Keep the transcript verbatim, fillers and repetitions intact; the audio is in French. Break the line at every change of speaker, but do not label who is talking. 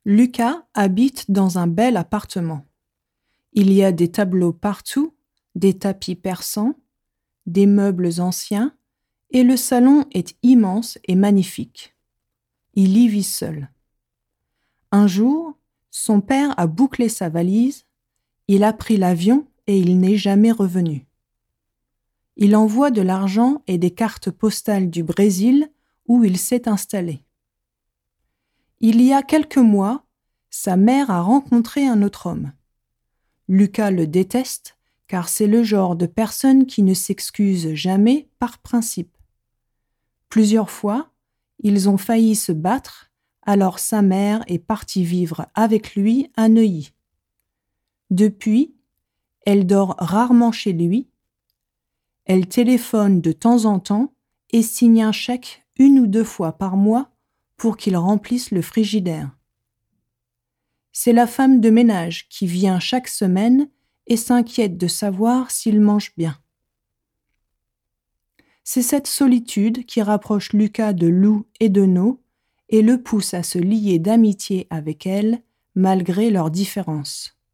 Lucas habite dans un bel appartement. Il y a des tableaux partout, des tapis persans, des meubles anciens, et le salon est immense et magnifique. Il y vit seul. Un jour, son père a bouclé sa valise, il a pris l'avion et il n'est jamais revenu. Il envoie de l'argent et des cartes postales du Brésil où il s'est installé. Il y a quelques mois, sa mère a rencontré un autre homme. Lucas le déteste car c'est le genre de personne qui ne s'excuse jamais par principe. Plusieurs fois, ils ont failli se battre, alors sa mère est partie vivre avec lui à Neuilly. Depuis, elle dort rarement chez lui, elle téléphone de temps en temps et signe un chèque une ou deux fois par mois pour qu'il remplisse le frigidaire. C'est la femme de ménage qui vient chaque semaine et s'inquiète de savoir s'il mange bien. C'est cette solitude qui rapproche Lucas de Lou et de No et le pousse à se lier d'amitié avec elle malgré leurs différences.